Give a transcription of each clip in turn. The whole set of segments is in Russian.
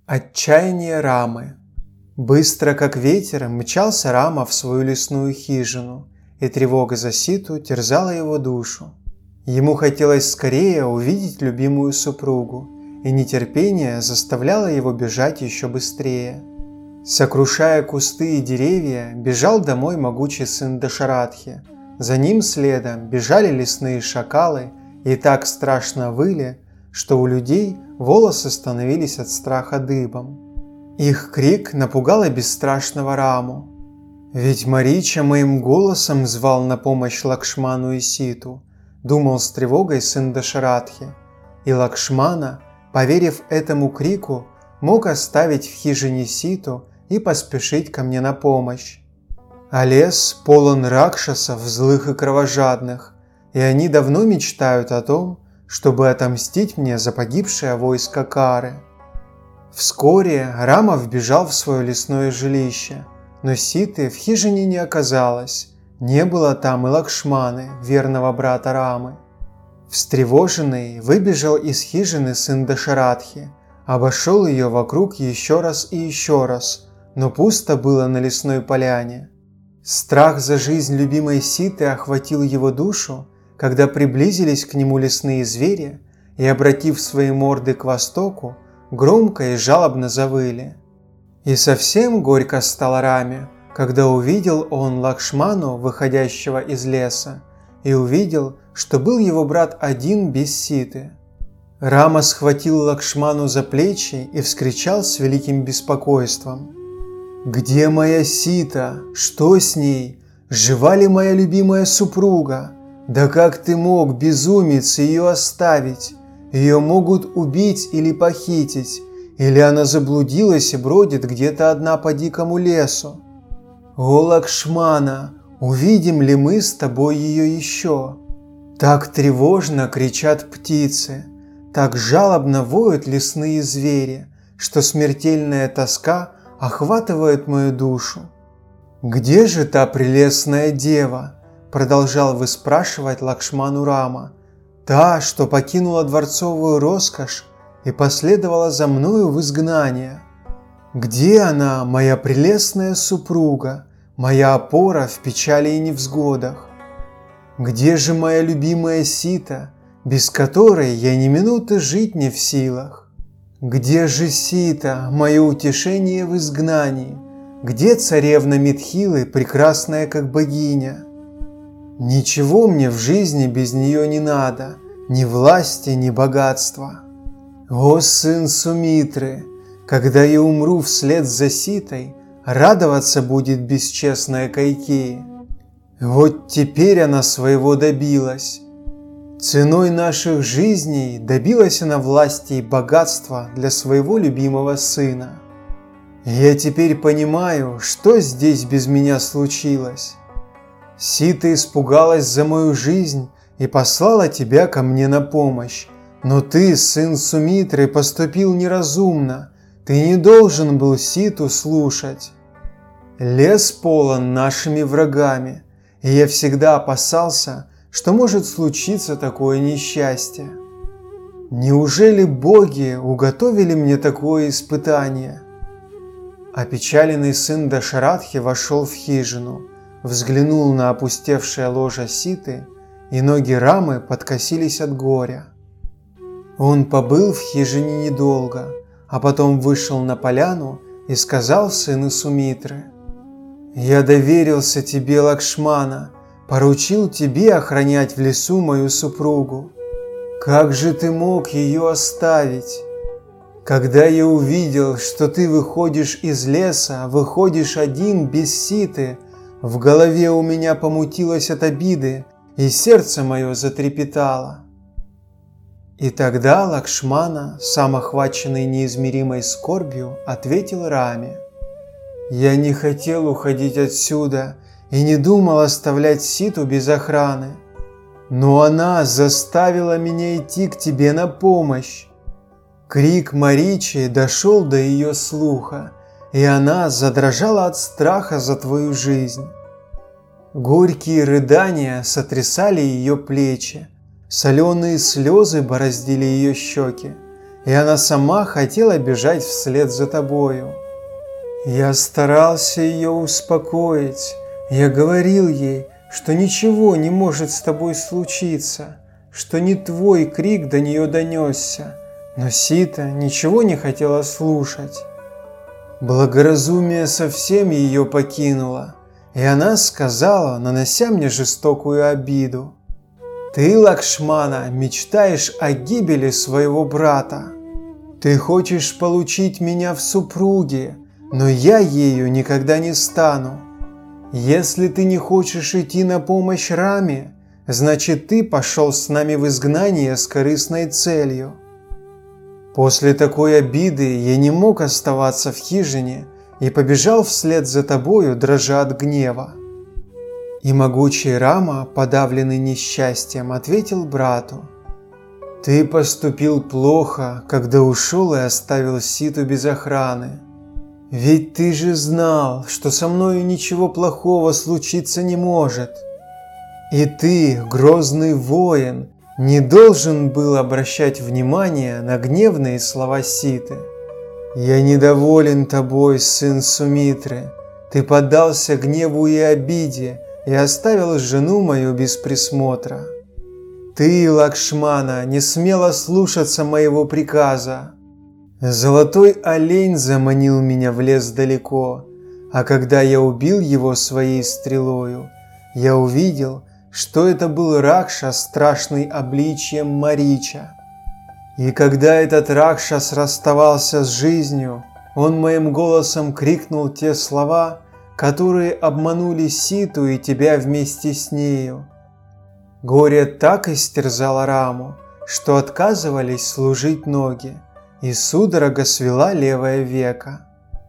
Отчаяние Рамы. Быстро, как ветер, мчался Рама в свою лесную хижину, и тревога за Ситу терзала его душу. Ему хотелось скорее увидеть любимую супругу, и нетерпение заставляло его бежать еще быстрее. Сокрушая кусты и деревья, бежал домой могучий сын Дашаратхи. За ним следом бежали лесные шакалы и так страшно выли, что у людей волосы становились от страха дыбом. Их крик напугал и бесстрашного Раму. Ведь Марича моим голосом звал на помощь Лакшману и Ситу, думал с тревогой сын Дашаратхи. И Лакшмана, поверив этому крику, мог оставить в хижине Ситу и поспешить ко мне на помощь. А лес полон ракшасов, злых и кровожадных, и они давно мечтают о том, чтобы отомстить мне за погибшее войско Кары. Вскоре Рама вбежал в свое лесное жилище, но Ситы в хижине не оказалось, не было там и Лакшманы, верного брата Рамы. Встревоженный выбежал из хижины сын Дашаратхи, обошел ее вокруг еще раз, но пусто было на лесной поляне. Страх за жизнь любимой Ситы охватил его душу, когда приблизились к нему лесные звери и, обратив свои морды к востоку, громко и жалобно завыли. И совсем горько стало Раме, когда увидел он Лакшману, выходящего из леса, и увидел, что был его брат один без Ситы. Рама схватил Лакшману за плечи и вскричал с великим беспокойством: «Где моя Сита? Что с ней? Жива ли моя любимая супруга? Да как ты мог, безумец, ее оставить? Ее могут убить или похитить, или она заблудилась и бродит где-то одна по дикому лесу. О, Лакшмана, увидим ли мы с тобой ее еще?» Так тревожно кричат птицы, так жалобно воют лесные звери, что смертельная тоска охватывает мою душу. «Где же та прелестная дева?» Продолжал выспрашивать Лакшману Рама. «Та, что покинула дворцовую роскошь и последовала за мною в изгнание. Где она, моя прелестная супруга, моя опора в печали и невзгодах? Где же моя любимая Сита, без которой я ни минуты жить не в силах? Где же Сита, мое утешение в изгнании? Где царевна Митхилы, прекрасная как богиня? Ничего мне в жизни без нее не надо, ни власти, ни богатства. О, сын Сумитры, когда я умру вслед за Ситой, радоваться будет бесчестная Кайкеи. Вот теперь она своего добилась. Ценой наших жизней добилась она власти и богатства для своего любимого сына. Я теперь понимаю, что здесь без меня случилось. Сита испугалась за мою жизнь и послала тебя ко мне на помощь. Но ты, сын Сумитры, поступил неразумно. Ты не должен был Ситу слушать. Лес полон нашими врагами, и я всегда опасался, что может случиться такое несчастье. Неужели боги уготовили мне такое испытание?» Опечаленный сын Дашаратхи вошел в хижину, взглянул на опустевшее ложе Ситы, и ноги Рамы подкосились от горя. Он побыл в хижине недолго, а потом вышел на поляну и сказал сыну Сумитры: «Я доверился тебе, Лакшмана, поручил тебе охранять в лесу мою супругу. Как же ты мог ее оставить? Когда я увидел, что ты выходишь из леса, выходишь один без Ситы, в голове у меня помутилось от обиды, и сердце мое затрепетало». И тогда Лакшмана, сам охваченный неизмеримой скорбью, ответил Раме: «Я не хотел уходить отсюда и не думал оставлять Ситу без охраны. Но она заставила меня идти к тебе на помощь. Крик Маричи дошел до ее слуха, и она задрожала от страха за твою жизнь. Горькие рыдания сотрясали ее плечи, соленые слезы бороздили ее щеки, и она сама хотела бежать вслед за тобою. Я старался ее успокоить, я говорил ей, что ничего не может с тобой случиться, что не твой крик до нее донесся, но Сита ничего не хотела слушать. Благоразумие совсем ее покинуло, и она сказала, нанося мне жестокую обиду: «Ты, Лакшмана, мечтаешь о гибели своего брата. Ты хочешь получить меня в супруги, но я ею никогда не стану. Если ты не хочешь идти на помощь Раме, значит, ты пошел с нами в изгнание с корыстной целью». После такой обиды я не мог оставаться в хижине и побежал вслед за тобою, дрожа от гнева. И могучий Рама, подавленный несчастьем, ответил брату: «Ты поступил плохо, когда ушел и оставил Ситу без охраны. Ведь ты же знал, что со мною ничего плохого случиться не может. И ты, грозный воин, не должен был обращать внимание на гневные слова Ситы. Я недоволен тобой, сын Сумитры. Ты поддался гневу и обиде и оставил жену мою без присмотра. Ты, Лакшмана, не смела слушаться моего приказа. Золотой олень заманил меня в лес далеко, а когда я убил его своей стрелою, я увидел, что это был Ракшас, страшный обличием Марича. И когда этот Ракшас расставался с жизнью, он моим голосом крикнул те слова, которые обманули Ситу и тебя вместе с нею. Горе так истерзало Раму, что отказывались служить ноги, и судорога свела левое веко.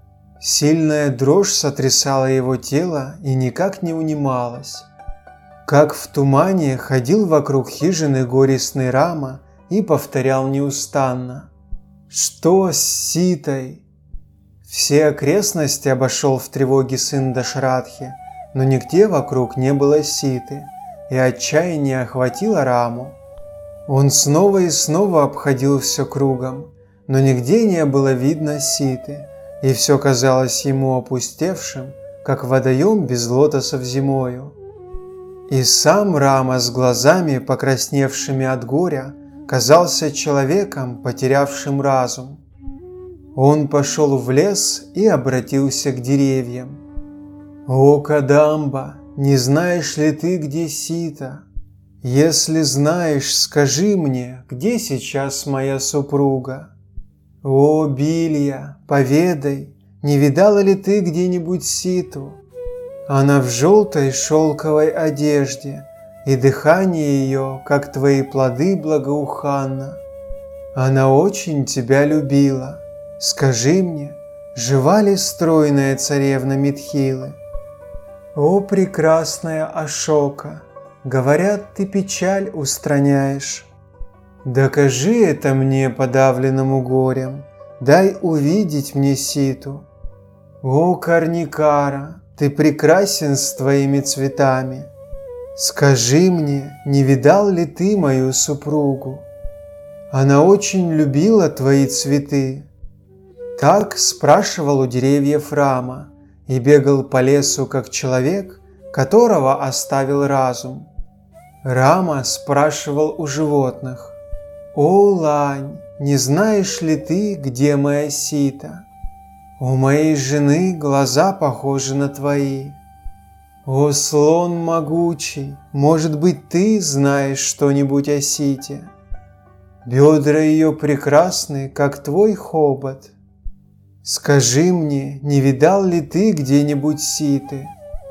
Сильная дрожь сотрясала его тело и никак не унималась. Как в тумане ходил вокруг хижины горестный Рама и повторял неустанно: «Что с Ситой?» Все окрестности обошел в тревоге сын Дашрадхи, но нигде вокруг не было Ситы, и отчаяние охватило Раму. Он снова и снова обходил все кругом, но нигде не было видно Ситы, и все казалось ему опустевшим, как водоем без лотосов зимою. И сам Рама с глазами, покрасневшими от горя, казался человеком, потерявшим разум. Он пошел в лес и обратился к деревьям. «О, Кадамба, не знаешь ли ты, где Сита? Если знаешь, скажи мне, где сейчас моя супруга? О, Билья, поведай, не видала ли ты где-нибудь Ситу? Она в желтой шелковой одежде, и дыхание ее, как твои плоды, благоуханно. Она очень тебя любила. Скажи мне, жива ли стройная царевна Митхилы? О, прекрасная Ашока, говорят, ты печаль устраняешь. Докажи это мне, подавленному горем, дай увидеть мне Ситу. О, Карникара, ты прекрасен с твоими цветами. Скажи мне, не видал ли ты мою супругу? Она очень любила твои цветы. Так спрашивал у деревьев Рама и бегал по лесу, как человек, которого оставил разум. Рама спрашивал у животных: «О, лань, не знаешь ли ты, где моя Сита? У моей жены глаза похожи на твои. О, слон могучий, может быть, ты знаешь что-нибудь о Сите? Бедра ее прекрасны, как твой хобот. Скажи мне, не видал ли ты где-нибудь Ситы?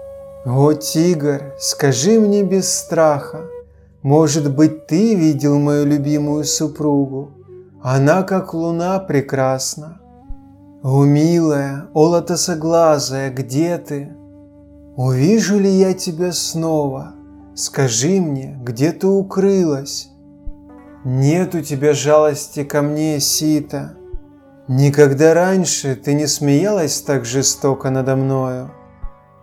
О, тигр, скажи мне без страха, может быть, ты видел мою любимую супругу? Она, как луна, прекрасна. О, милая, о, лотосоглазая, где ты? Увижу ли я тебя снова? Скажи мне, где ты укрылась? Нет у тебя жалости ко мне, Сита. Никогда раньше ты не смеялась так жестоко надо мною.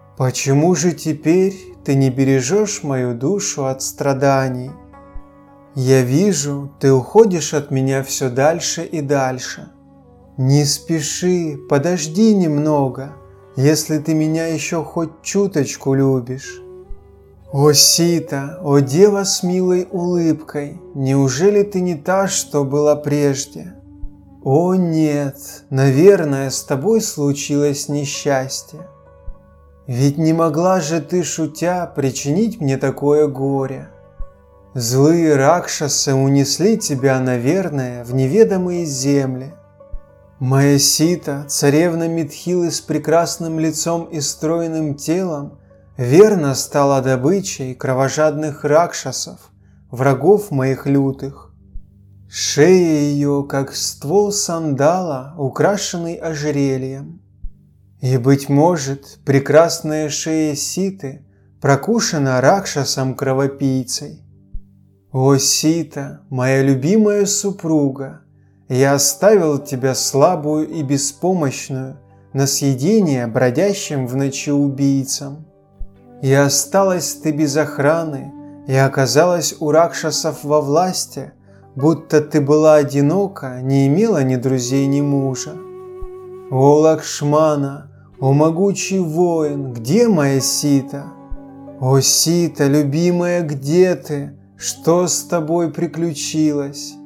Почему же теперь ты не бережешь мою душу от страданий? Я вижу, ты уходишь от меня все дальше и дальше. Не спеши, подожди немного, если ты меня еще хоть чуточку любишь. О Сита, о дева с милой улыбкой, неужели ты не та, что была прежде? О нет, наверное, с тобой случилось несчастье. Ведь не могла же ты, шутя, причинить мне такое горе. Злые ракшасы унесли тебя, наверное, в неведомые земли. Моя Сита, царевна Митхилы с прекрасным лицом и стройным телом, верно стала добычей кровожадных ракшасов, врагов моих лютых. Шея ее, как ствол сандала, украшенный ожерельем. И, быть может, прекрасная шея Ситы прокушена ракшасом-кровопийцей. О, Сита, моя любимая супруга, я оставил тебя слабую и беспомощную на съедение бродящим в ночи убийцам. И осталась ты без охраны, и оказалась у ракшасов во власти, будто ты была одинока, не имела ни друзей, ни мужа. О, Лакшмана, о могучий воин, где моя Сита? О, Сита, любимая, где ты? Что с тобой приключилось?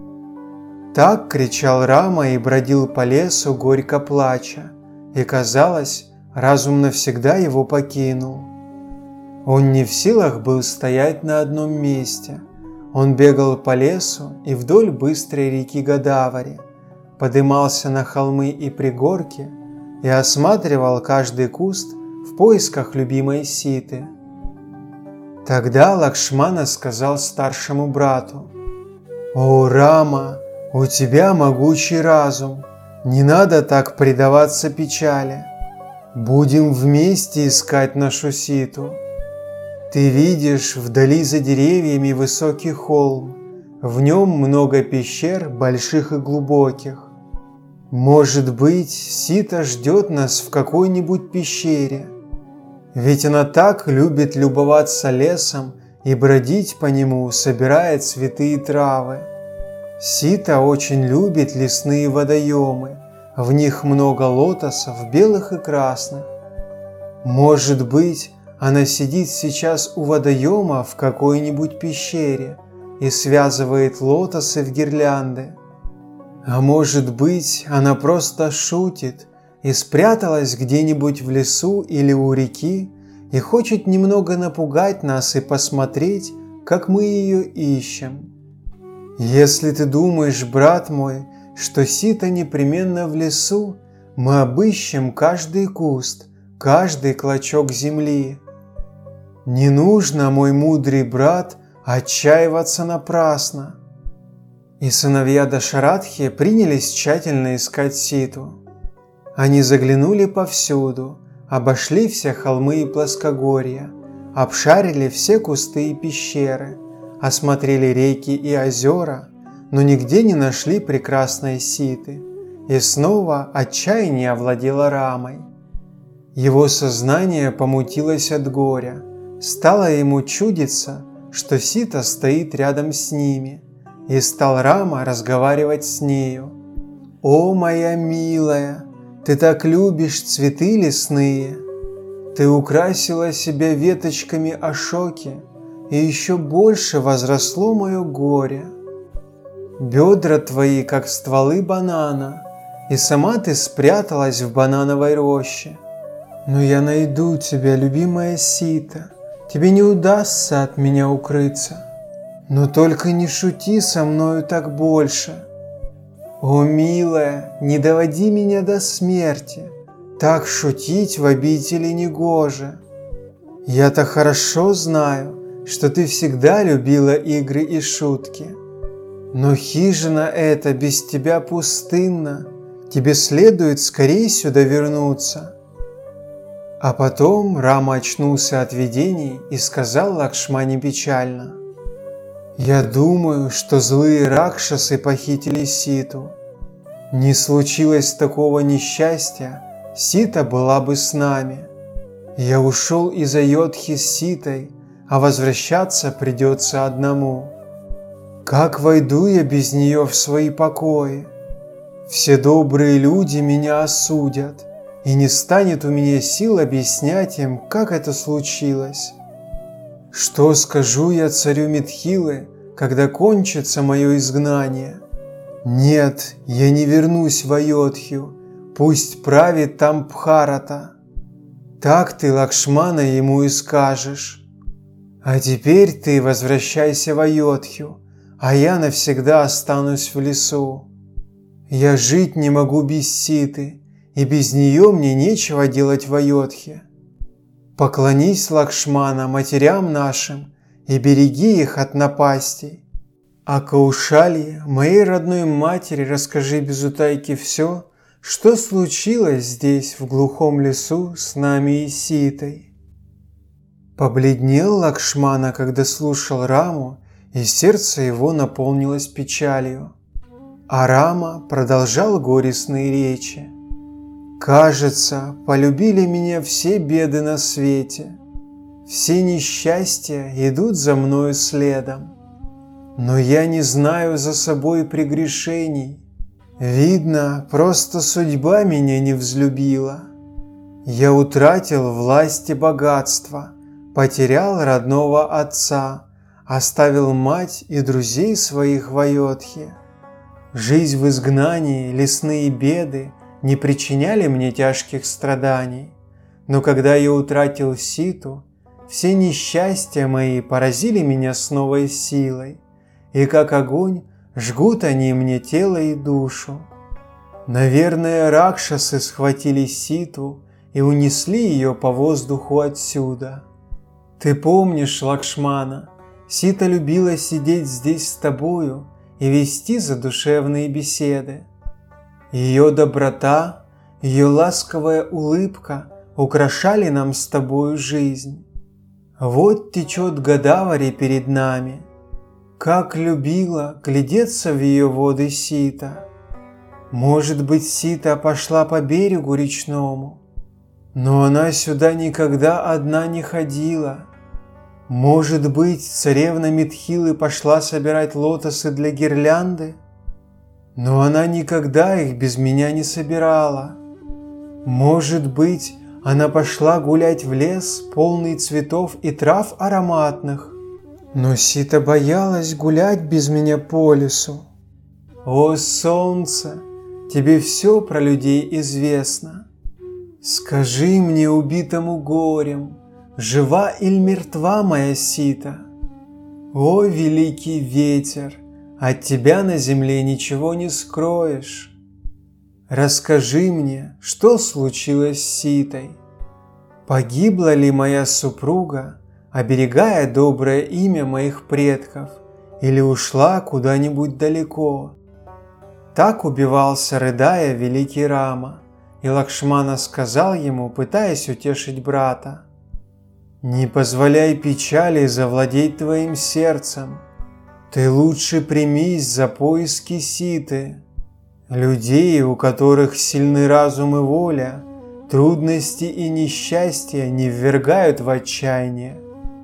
Так кричал Рама и бродил по лесу, горько плача, и, казалось, разум навсегда его покинул. Он не в силах был стоять на одном месте. Он бегал по лесу и вдоль быстрой реки Годавари, подымался на холмы и пригорки и осматривал каждый куст в поисках любимой Ситы. Тогда Лакшмана сказал старшему брату: «О, Рама, у тебя могучий разум, не надо так предаваться печали. Будем вместе искать нашу Ситу. Ты видишь вдали за деревьями высокий холм, в нем много пещер, больших и глубоких. Может быть, Сита ждет нас в какой-нибудь пещере. Ведь она так любит любоваться лесом и бродить по нему, собирая цветы и травы. Сита очень любит лесные водоемы, в них много лотосов, белых и красных. Может быть, она сидит сейчас у водоема в какой-нибудь пещере и связывает лотосы в гирлянды. А может быть, она просто шутит и спряталась где-нибудь в лесу или у реки и хочет немного напугать нас и посмотреть, как мы ее ищем. Если ты думаешь, брат мой, что Сита непременно в лесу, мы обыщем каждый куст, каждый клочок земли. Не нужно, мой мудрый брат, отчаиваться напрасно». И сыновья Дашаратхи принялись тщательно искать Ситу. Они заглянули повсюду, обошли все холмы и плоскогорья, обшарили все кусты и пещеры, осмотрели реки и озера, но нигде не нашли прекрасной Ситы, и снова отчаяние овладело Рамой. Его сознание помутилось от горя, стало ему чудиться, что Сита стоит рядом с ними, и стал Рама разговаривать с нею. «О, моя милая, ты так любишь цветы лесные! Ты украсила себя веточками ашоки, и еще больше возросло мое горе. Бедра твои, как стволы банана, и сама ты спряталась в банановой роще. Но я найду тебя, любимая Сита, тебе не удастся от меня укрыться. Но только не шути со мною так больше. О, милая, не доводи меня до смерти, так шутить в обители негоже. Я-то хорошо знаю, что ты всегда любила игры и шутки. Но хижина эта без тебя пустынна, тебе следует скорее сюда вернуться». А потом Рама очнулся от видений и сказал Лакшмане печально: «Я думаю, что злые ракшасы похитили Ситу. Не случилось такого несчастья, Сита была бы с нами. Я ушел из Айодхи с Ситой, а возвращаться придется одному». Как войду я без нее в свои покои? Все добрые люди меня осудят, и не станет у меня сил объяснять им, как это случилось. Что скажу я царю Митхилы, когда кончится мое изгнание? Нет, я не вернусь в Айодхью, пусть правит там Бхарата. Так ты, Лакшмана, ему и скажешь. А теперь ты возвращайся в Айодхью, а я навсегда останусь в лесу. Я жить не могу без Ситы, и без нее мне нечего делать в Айодхе. Поклонись, Лакшмана, матерям нашим и береги их от напастей. А Каушалье, моей родной матери, расскажи без утайки все, что случилось здесь, в глухом лесу, с нами и Ситой. Побледнел Лакшмана, когда слушал Раму, и сердце его наполнилось печалью. А Рама продолжал горестные речи. «Кажется, полюбили меня все беды на свете, все несчастья идут за мною следом. Но я не знаю за собой прегрешений. Видно, просто судьба меня не взлюбила. Я утратил власть и богатство, потерял родного отца, оставил мать и друзей своих в Айодхе. Жизнь в изгнании, лесные беды не причиняли мне тяжких страданий, но когда я утратил Ситу, все несчастья мои поразили меня с новой силой, и как огонь жгут они мне тело и душу. Наверное, ракшасы схватили Ситу и унесли ее по воздуху отсюда. Ты помнишь, Лакшмана, Сита любила сидеть здесь с тобою и вести задушевные беседы. Ее доброта, ее ласковая улыбка украшали нам с тобою жизнь. Вот течет Годавари перед нами. Как любила глядеться в ее воды Сита. Может быть, Сита пошла по берегу речному, но она сюда никогда одна не ходила. Может быть, царевна Митхилы пошла собирать лотосы для гирлянды, но она никогда их без меня не собирала. Может быть, она пошла гулять в лес, полный цветов и трав ароматных, но Сита боялась гулять без меня по лесу. О, солнце, тебе все про людей известно. Скажи мне, убитому горем, жива или мертва моя Сита? О, великий ветер, от тебя на земле ничего не скроешь. Расскажи мне, что случилось с Ситой? Погибла ли моя супруга, оберегая доброе имя моих предков, или ушла куда-нибудь далеко? Так убивался, рыдая, великий Рама, и Лакшмана сказал ему, пытаясь утешить брата: «Не позволяй печали завладеть твоим сердцем. Ты лучше примись за поиски Ситы. Людей, у которых сильны разум и воля, трудности и несчастья не ввергают в отчаяние».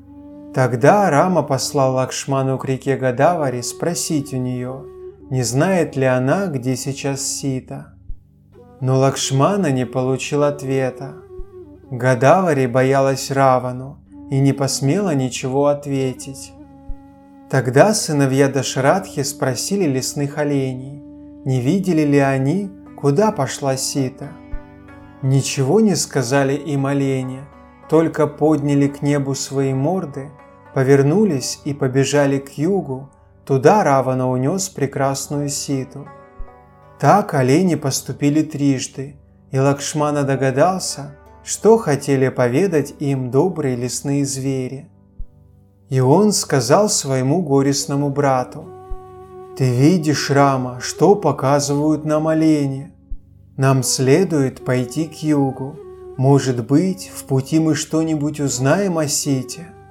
Тогда Рама послал Лакшману к реке Годавари спросить у нее, не знает ли она, где сейчас Сита. Но Лакшмана не получил ответа. Годавари боялась Равану и не посмела ничего ответить. Тогда сыновья Дашаратхи спросили лесных оленей, не видели ли они, куда пошла Сита. Ничего не сказали им олени, только подняли к небу свои морды, повернулись и побежали к югу, туда Равана унес прекрасную Ситу. Так олени поступили трижды, и Лакшмана догадался, что хотели поведать им добрые лесные звери. И он сказал своему горестному брату: «Ты видишь, Рама, что показывают нам олени. Нам следует пойти к югу. Может быть, в пути мы что-нибудь узнаем о Сите».